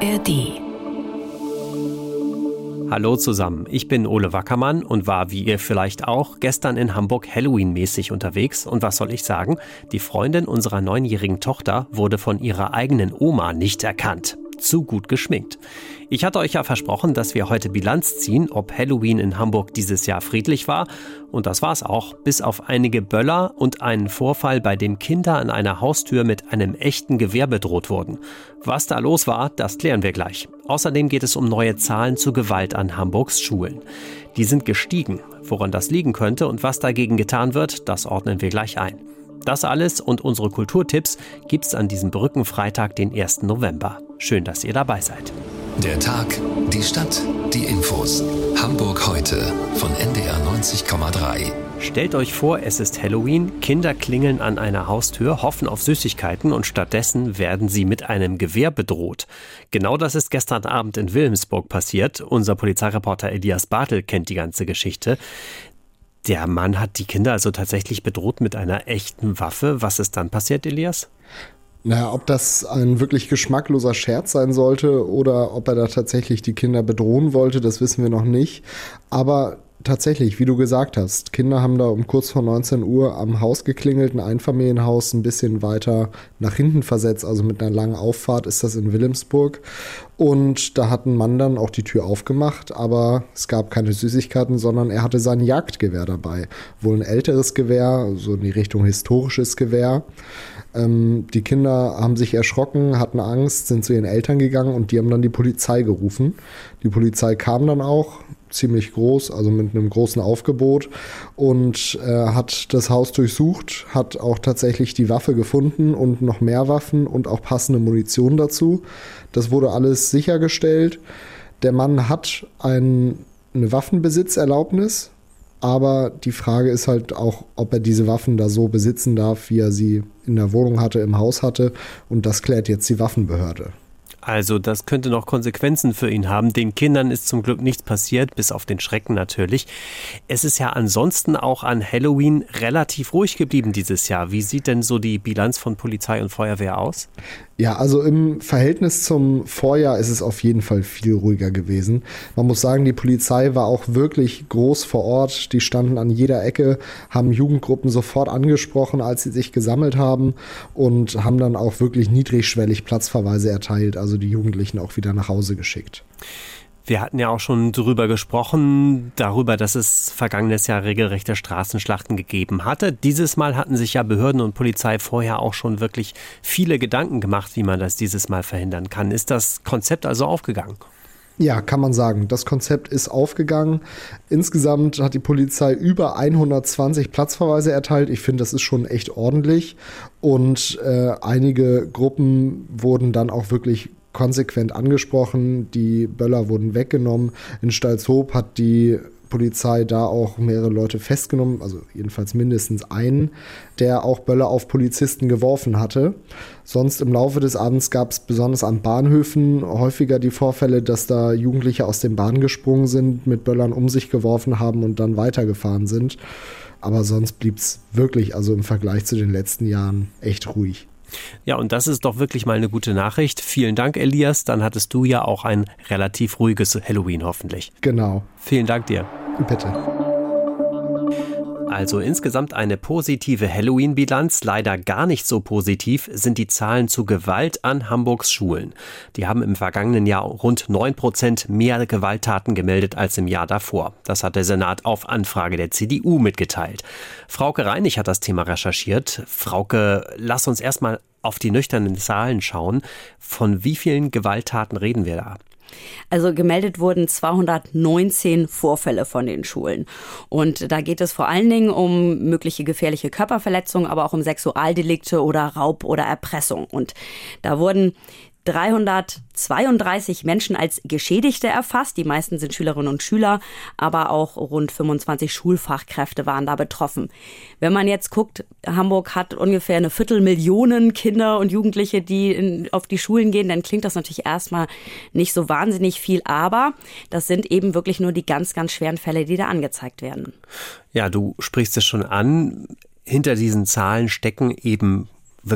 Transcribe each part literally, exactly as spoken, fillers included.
R D. Hallo zusammen, ich bin Ole Wackermann und war, wie ihr vielleicht auch, gestern in Hamburg Halloween-mäßig unterwegs. Und was soll ich sagen? Die Freundin unserer neunjährigen Tochter wurde von ihrer eigenen Oma nicht erkannt. Zu gut geschminkt. Ich hatte euch ja versprochen, dass wir heute Bilanz ziehen, ob Halloween in Hamburg dieses Jahr friedlich war. Und das war's auch, bis auf einige Böller und einen Vorfall, bei dem Kinder an einer Haustür mit einem echten Gewehr bedroht wurden. Was da los war, das klären wir gleich. Außerdem geht es um neue Zahlen zu Gewalt an Hamburgs Schulen. Die sind gestiegen. Woran das liegen könnte und was dagegen getan wird, das ordnen wir gleich ein. Das alles und unsere Kulturtipps gibt's an diesem Brückenfreitag, den ersten November. Schön, dass ihr dabei seid. Der Tag, die Stadt, die Infos. Hamburg heute von N D R neunzig Komma drei. Stellt euch vor, es ist Halloween, Kinder klingeln an einer Haustür, hoffen auf Süßigkeiten und stattdessen werden sie mit einem Gewehr bedroht. Genau das ist gestern Abend in Wilhelmsburg passiert. Unser Polizeireporter Elias Bartel kennt die ganze Geschichte. Der Mann hat die Kinder also tatsächlich bedroht mit einer echten Waffe. Was ist dann passiert, Elias? Naja, ob das ein wirklich geschmackloser Scherz sein sollte oder ob er da tatsächlich die Kinder bedrohen wollte, das wissen wir noch nicht. Aber tatsächlich, wie du gesagt hast, Kinder haben da um kurz vor neunzehn Uhr am Haus geklingelt, ein Einfamilienhaus ein bisschen weiter nach hinten versetzt, also mit einer langen Auffahrt ist das in Wilhelmsburg. Und da hat ein Mann dann auch die Tür aufgemacht, aber es gab keine Süßigkeiten, sondern er hatte sein Jagdgewehr dabei. Wohl ein älteres Gewehr, so in die Richtung historisches Gewehr. Ähm, die Kinder haben sich erschrocken, hatten Angst, sind zu ihren Eltern gegangen und die haben dann die Polizei gerufen. Die Polizei kam dann auch, ziemlich groß, also mit einem großen Aufgebot und äh, hat das Haus durchsucht, hat auch tatsächlich die Waffe gefunden und noch mehr Waffen und auch passende Munition dazu. Das wurde alles sichergestellt. Der Mann hat ein, eine Waffenbesitzerlaubnis, aber die Frage ist halt auch, ob er diese Waffen da so besitzen darf, wie er sie in der Wohnung hatte, im Haus hatte, und das klärt jetzt die Waffenbehörde. Also das könnte noch Konsequenzen für ihn haben. Den Kindern ist zum Glück nichts passiert, bis auf den Schrecken natürlich. Es ist ja ansonsten auch an Halloween relativ ruhig geblieben dieses Jahr. Wie sieht denn so die Bilanz von Polizei und Feuerwehr aus? Ja, also im Verhältnis zum Vorjahr ist es auf jeden Fall viel ruhiger gewesen. Man muss sagen, die Polizei war auch wirklich groß vor Ort. Die standen an jeder Ecke, haben Jugendgruppen sofort angesprochen, als sie sich gesammelt haben und haben dann auch wirklich niedrigschwellig Platzverweise erteilt, also die Jugendlichen auch wieder nach Hause geschickt. Wir hatten ja auch schon darüber gesprochen, darüber, dass es vergangenes Jahr regelrechte Straßenschlachten gegeben hatte. Dieses Mal hatten sich ja Behörden und Polizei vorher auch schon wirklich viele Gedanken gemacht, wie man das dieses Mal verhindern kann. Ist das Konzept also aufgegangen? Ja, kann man sagen. Das Konzept ist aufgegangen. Insgesamt hat die Polizei über hundertzwanzig Platzverweise erteilt. Ich finde, das ist schon echt ordentlich. Und äh, einige Gruppen wurden dann auch wirklich konsequent angesprochen. Die Böller wurden weggenommen. In Stalzhoop hat die Polizei da auch mehrere Leute festgenommen, also jedenfalls mindestens einen, der auch Böller auf Polizisten geworfen hatte. Sonst im Laufe des Abends gab es besonders an Bahnhöfen häufiger die Vorfälle, dass da Jugendliche aus den Bahnen gesprungen sind, mit Böllern um sich geworfen haben und dann weitergefahren sind. Aber sonst blieb es wirklich, also im Vergleich zu den letzten Jahren, echt ruhig. Ja, und das ist doch wirklich mal eine gute Nachricht. Vielen Dank, Elias. Dann hattest du ja auch ein relativ ruhiges Halloween hoffentlich. Genau. Vielen Dank dir. Bitte. Also insgesamt eine positive Halloween-Bilanz. Leider gar nicht so positiv sind die Zahlen zu Gewalt an Hamburgs Schulen. Die haben im vergangenen Jahr rund neun Prozent mehr Gewalttaten gemeldet als im Jahr davor. Das hat der Senat auf Anfrage der C D U mitgeteilt. Frauke Reinig hat das Thema recherchiert. Frauke, lass uns erstmal auf die nüchternen Zahlen schauen. Von wie vielen Gewalttaten reden wir da? Also gemeldet wurden zweihundertneunzehn Vorfälle von den Schulen. Und da geht es vor allen Dingen um mögliche gefährliche Körperverletzungen, aber auch um Sexualdelikte oder Raub oder Erpressung. Und da wurden dreihundertzweiunddreißig Menschen als Geschädigte erfasst. Die meisten sind Schülerinnen und Schüler, aber auch rund fünfundzwanzig Schulfachkräfte waren da betroffen. Wenn man jetzt guckt, Hamburg hat ungefähr eine Viertelmillion Kinder und Jugendliche, die in, auf die Schulen gehen, dann klingt das natürlich erstmal nicht so wahnsinnig viel, aber das sind eben wirklich nur die ganz, ganz schweren Fälle, die da angezeigt werden. Ja, du sprichst es schon an. Hinter diesen Zahlen stecken eben wirklich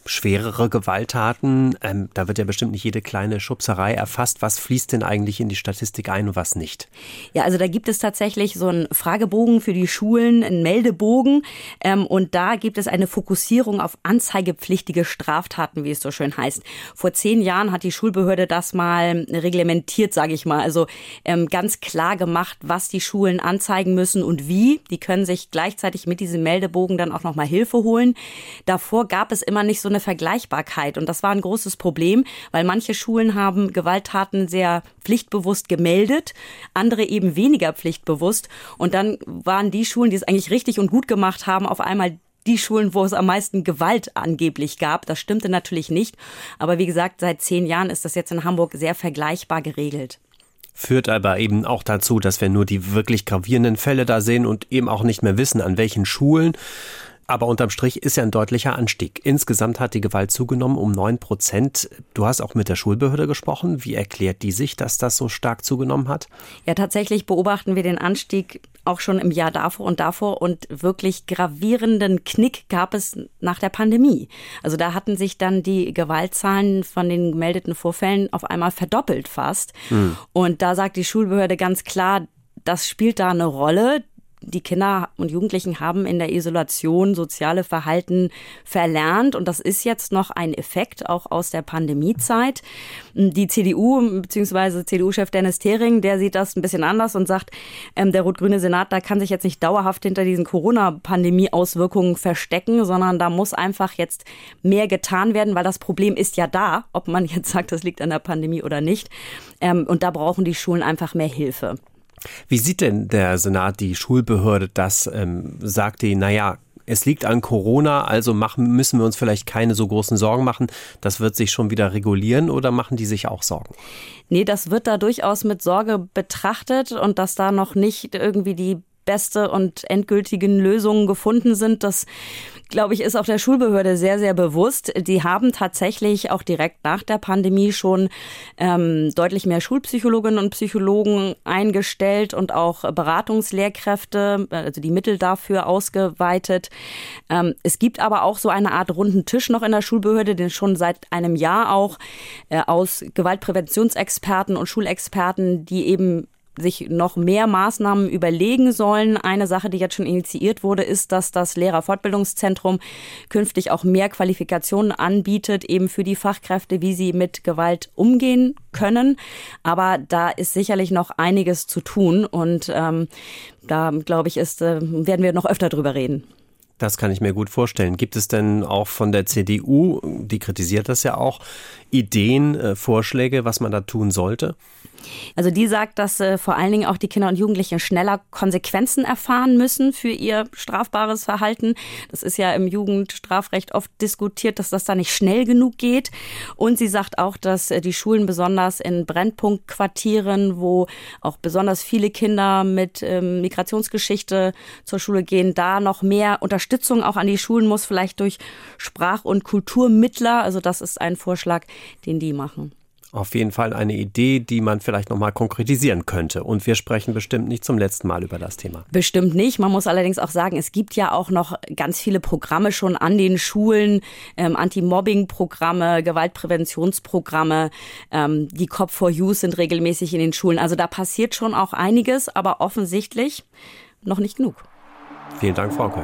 schwerere Gewalttaten, ähm, da wird ja bestimmt nicht jede kleine Schubserei erfasst. Was fließt denn eigentlich in die Statistik ein und was nicht? Ja, also da gibt es tatsächlich so einen Fragebogen für die Schulen, einen Meldebogen. Ähm, und da gibt es eine Fokussierung auf anzeigepflichtige Straftaten, wie es so schön heißt. Vor zehn Jahren hat die Schulbehörde das mal reglementiert, sage ich mal. Also ähm, ganz klar gemacht, was die Schulen anzeigen müssen und wie. Die können sich gleichzeitig mit diesem Meldebogen dann auch nochmal Hilfe holen. Davor gab es immer nicht so eine Vergleichbarkeit. Und das war ein großes Problem, weil manche Schulen haben Gewalttaten sehr pflichtbewusst gemeldet, andere eben weniger pflichtbewusst. Und dann waren die Schulen, die es eigentlich richtig und gut gemacht haben, auf einmal die Schulen, wo es am meisten Gewalt angeblich gab. Das stimmte natürlich nicht. Aber wie gesagt, seit zehn Jahren ist das jetzt in Hamburg sehr vergleichbar geregelt. Führt aber eben auch dazu, dass wir nur die wirklich gravierenden Fälle da sehen und eben auch nicht mehr wissen, an welchen Schulen. Aber unterm Strich ist ja ein deutlicher Anstieg. Insgesamt hat die Gewalt zugenommen um neun Prozent. Du hast auch mit der Schulbehörde gesprochen. Wie erklärt die sich, dass das so stark zugenommen hat? Ja, tatsächlich beobachten wir den Anstieg auch schon im Jahr davor und davor. Und wirklich gravierenden Knick gab es nach der Pandemie. Also da hatten sich dann die Gewaltzahlen von den gemeldeten Vorfällen auf einmal verdoppelt fast. Hm. Und da sagt die Schulbehörde ganz klar, das spielt da eine Rolle. Die Kinder und Jugendlichen haben in der Isolation soziale Verhalten verlernt und das ist jetzt noch ein Effekt auch aus der Pandemiezeit. Die C D U bzw. C D U-Chef Dennis Thering, der sieht das ein bisschen anders und sagt, ähm, der rot-grüne Senat, da kann sich jetzt nicht dauerhaft hinter diesen Corona-Pandemie-Auswirkungen verstecken, sondern da muss einfach jetzt mehr getan werden, weil das Problem ist ja da, ob man jetzt sagt, das liegt an der Pandemie oder nicht. Ähm, und da brauchen die Schulen einfach mehr Hilfe. Wie sieht denn der Senat, die Schulbehörde das? Ähm, sagt die, naja, es liegt an Corona, also machen, müssen wir uns vielleicht keine so großen Sorgen machen. Das wird sich schon wieder regulieren oder machen die sich auch Sorgen? Nee, das wird da durchaus mit Sorge betrachtet und dass da noch nicht irgendwie die beste und endgültigen Lösungen gefunden sind. Das, glaube ich, ist auch der Schulbehörde sehr, sehr bewusst. Die haben tatsächlich auch direkt nach der Pandemie schon ähm, deutlich mehr Schulpsychologinnen und Psychologen eingestellt und auch Beratungslehrkräfte, also die Mittel dafür ausgeweitet. Ähm, es gibt aber auch so eine Art runden Tisch noch in der Schulbehörde, den schon seit einem Jahr auch äh, aus Gewaltpräventionsexperten und Schulexperten, die eben sich noch mehr Maßnahmen überlegen sollen. Eine Sache, die jetzt schon initiiert wurde, ist, dass das Lehrerfortbildungszentrum künftig auch mehr Qualifikationen anbietet, eben für die Fachkräfte, wie sie mit Gewalt umgehen können. Aber da ist sicherlich noch einiges zu tun und ähm, da, glaube ich, ist, äh, werden wir noch öfter drüber reden. Das kann ich mir gut vorstellen. Gibt es denn auch von der C D U, die kritisiert das ja auch, Ideen, äh, Vorschläge, was man da tun sollte? Also die sagt, dass äh, vor allen Dingen auch die Kinder und Jugendlichen schneller Konsequenzen erfahren müssen für ihr strafbares Verhalten. Das ist ja im Jugendstrafrecht oft diskutiert, dass das da nicht schnell genug geht. Und sie sagt auch, dass äh, die Schulen besonders in Brennpunktquartieren, wo auch besonders viele Kinder mit ähm, Migrationsgeschichte zur Schule gehen, da noch mehr Unterstützung auch an die Schulen muss, vielleicht durch Sprach- und Kulturmittler. Also das ist ein Vorschlag, den die machen. Auf jeden Fall eine Idee, die man vielleicht noch mal konkretisieren könnte. Und wir sprechen bestimmt nicht zum letzten Mal über das Thema. Bestimmt nicht. Man muss allerdings auch sagen, es gibt ja auch noch ganz viele Programme schon an den Schulen, ähm, Anti-Mobbing-Programme, Gewaltpräventionsprogramme, ähm, die Cop for You sind regelmäßig in den Schulen. Also da passiert schon auch einiges, aber offensichtlich noch nicht genug. Vielen Dank, Frauke.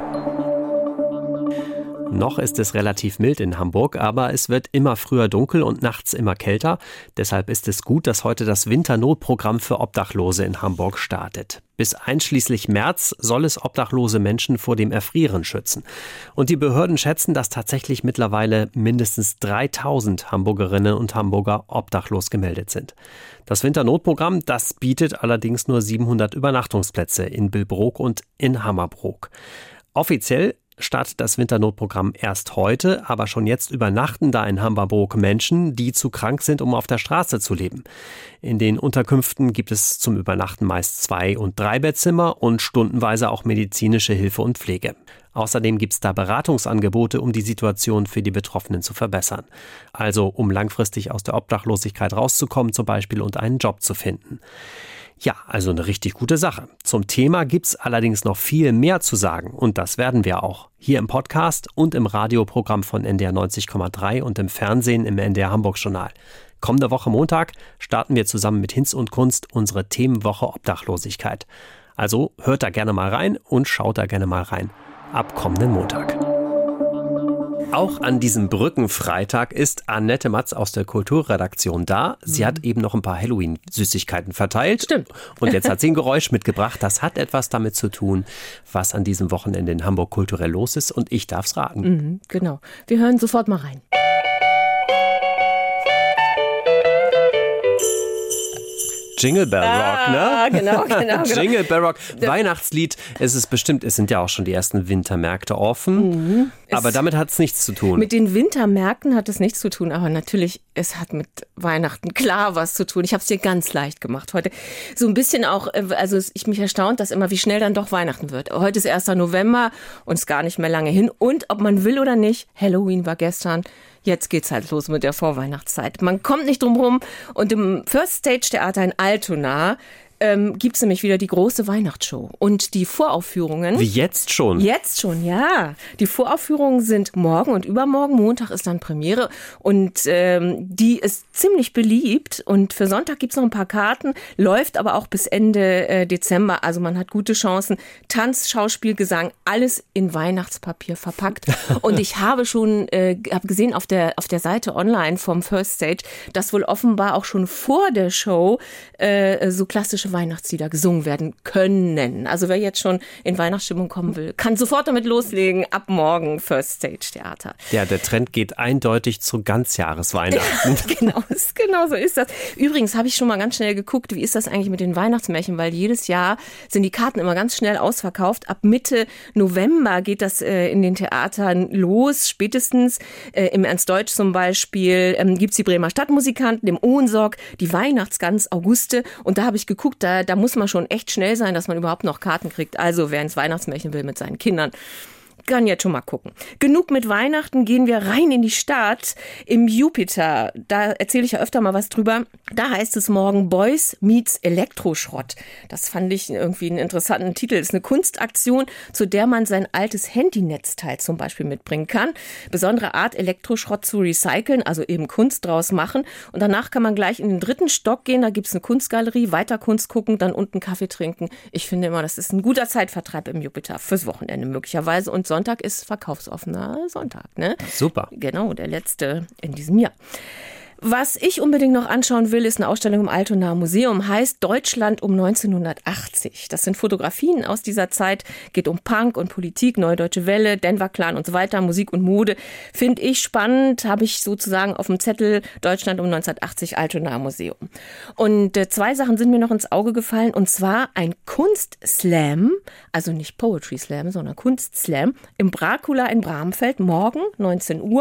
Noch ist es relativ mild in Hamburg, aber es wird immer früher dunkel und nachts immer kälter. Deshalb ist es gut, dass heute das Winternotprogramm für Obdachlose in Hamburg startet. Bis einschließlich März soll es obdachlose Menschen vor dem Erfrieren schützen. Und die Behörden schätzen, dass tatsächlich mittlerweile mindestens dreitausend Hamburgerinnen und Hamburger obdachlos gemeldet sind. Das Winternotprogramm, das bietet allerdings nur siebenhundert Übernachtungsplätze in Billbrook und in Hammerbrook. Offiziell startet das Winternotprogramm erst heute, aber schon jetzt übernachten da in Hammerbrook Menschen, die zu krank sind, um auf der Straße zu leben. In den Unterkünften gibt es zum Übernachten meist Zwei- und Dreibettzimmer und stundenweise auch medizinische Hilfe und Pflege. Außerdem gibt es da Beratungsangebote, um die Situation für die Betroffenen zu verbessern. Also um langfristig aus der Obdachlosigkeit rauszukommen zum Beispiel und einen Job zu finden. Ja, also eine richtig gute Sache. Zum Thema gibt's allerdings noch viel mehr zu sagen und das werden wir auch. Hier im Podcast und im Radioprogramm von N D R neunzig Komma drei und im Fernsehen im N D R Hamburg Journal. Kommende Woche Montag starten wir zusammen mit Hinz und Kunst unsere Themenwoche Obdachlosigkeit. Also hört da gerne mal rein und schaut da gerne mal rein. Ab kommenden Montag. Auch an diesem Brückenfreitag ist Annette Matz aus der Kulturredaktion da. Sie hat eben noch ein paar Halloween-Süßigkeiten verteilt. Stimmt. Und jetzt hat sie ein Geräusch mitgebracht. Das hat etwas damit zu tun, was an diesem Wochenende in Hamburg kulturell los ist. Und ich darf's raten. Mhm, genau. Wir hören sofort mal rein. Jingle Bell Rock, ah, ne? Genau, genau, genau. Jingle Bell Rock, Weihnachtslied. Es ist bestimmt, es sind ja auch schon die ersten Wintermärkte offen. Mhm. Aber damit hat es nichts zu tun. Mit den Wintermärkten hat es nichts zu tun, aber natürlich, es hat mit Weihnachten klar was zu tun. Ich habe es dir ganz leicht gemacht heute. So ein bisschen auch, also ich mich erstaunt, dass immer, wie schnell dann doch Weihnachten wird. Heute ist erster November und es ist gar nicht mehr lange hin. Und ob man will oder nicht, Halloween war gestern. Jetzt geht's halt los mit der Vorweihnachtszeit. Man kommt nicht drum rum. Und im First Stage Theater in Altona ähm, gibt's nämlich wieder die große Weihnachtsshow. Und die Voraufführungen... Wie jetzt schon? Jetzt schon, ja. Die Voraufführungen sind morgen und übermorgen. Montag ist dann Premiere. Und ähm, die ist ziemlich beliebt. Und für Sonntag gibt's noch ein paar Karten. Läuft aber auch bis Ende äh, Dezember. Also man hat gute Chancen. Tanz, Schauspiel, Gesang, alles in Weihnachtspapier verpackt. Und ich habe schon äh, hab gesehen auf der, auf der Seite online vom First Stage, dass wohl offenbar auch schon vor der Show äh, so klassische Weihnachtslieder gesungen werden können. Also wer jetzt schon in Weihnachtsstimmung kommen will, kann sofort damit loslegen. Ab morgen First Stage Theater. Ja, der Trend geht eindeutig zu Ganzjahresweihnachten. genau, genau so ist das. Übrigens habe ich schon mal ganz schnell geguckt, wie ist das eigentlich mit den Weihnachtsmärchen, weil jedes Jahr sind die Karten immer ganz schnell ausverkauft. Ab Mitte November geht das äh, in den Theatern los, spätestens. Äh, im Ernst Deutsch zum Beispiel ähm, gibt es die Bremer Stadtmusikanten, im Ohnsorg, die Weihnachtsgans Auguste. Und da habe ich geguckt, Da, da muss man schon echt schnell sein, dass man überhaupt noch Karten kriegt. Also wer ins Weihnachtsmärchen will mit seinen Kindern, kann jetzt schon mal gucken. Genug mit Weihnachten, gehen wir rein in die Stadt im Jupiter. Da erzähle ich ja öfter mal was drüber. Da heißt es morgen Boys meets Elektroschrott. Das fand ich irgendwie einen interessanten Titel. Das ist eine Kunstaktion, zu der man sein altes Handynetzteil zum Beispiel mitbringen kann. Besondere Art, Elektroschrott zu recyceln, also eben Kunst draus machen. Und danach kann man gleich in den dritten Stock gehen. Da gibt es eine Kunstgalerie, weiter Kunst gucken, dann unten Kaffee trinken. Ich finde immer, das ist ein guter Zeitvertreib im Jupiter. Fürs Wochenende möglicherweise. Und Sonntag ist verkaufsoffener Sonntag, ne? Super. Genau, der letzte in diesem Jahr. Was ich unbedingt noch anschauen will, ist eine Ausstellung im Altonaer Museum, heißt Deutschland um neunzehnhundertachtzig. Das sind Fotografien aus dieser Zeit, geht um Punk und Politik, Neue Deutsche Welle, Denver Clan und so weiter, Musik und Mode. Finde ich spannend, habe ich sozusagen auf dem Zettel Deutschland um neunzehnhundertachtzig, Altonaer Museum. Und äh, zwei Sachen sind mir noch ins Auge gefallen, und zwar ein Kunstslam, also nicht Poetry Slam, sondern Kunstslam im Bracula in Bramfeld, morgen neunzehn Uhr.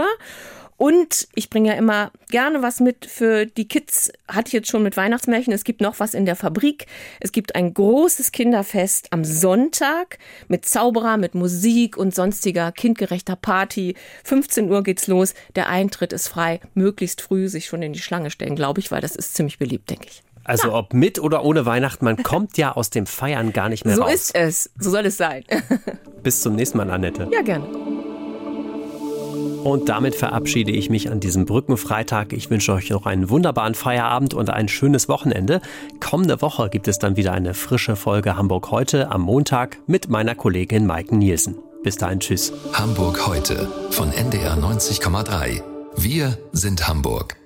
Und ich bringe ja immer gerne was mit für die Kids, hatte ich jetzt schon mit Weihnachtsmärchen. Es gibt noch was in der Fabrik. Es gibt ein großes Kinderfest am Sonntag mit Zauberer, mit Musik und sonstiger kindgerechter Party. fünfzehn Uhr geht's los. Der Eintritt ist frei. Möglichst früh sich schon in die Schlange stellen, glaube ich, weil das ist ziemlich beliebt, denke ich. Also ob mit oder ohne Weihnachten, man kommt ja aus dem Feiern gar nicht mehr so raus. So ist es. So soll es sein. Bis zum nächsten Mal, Annette. Ja, gerne. Und damit verabschiede ich mich an diesem Brückenfreitag. Ich wünsche euch noch einen wunderbaren Feierabend und ein schönes Wochenende. Kommende Woche gibt es dann wieder eine frische Folge Hamburg heute am Montag mit meiner Kollegin Maike Nielsen. Bis dahin, tschüss. Hamburg heute von N D R neunzig Komma drei. Wir sind Hamburg.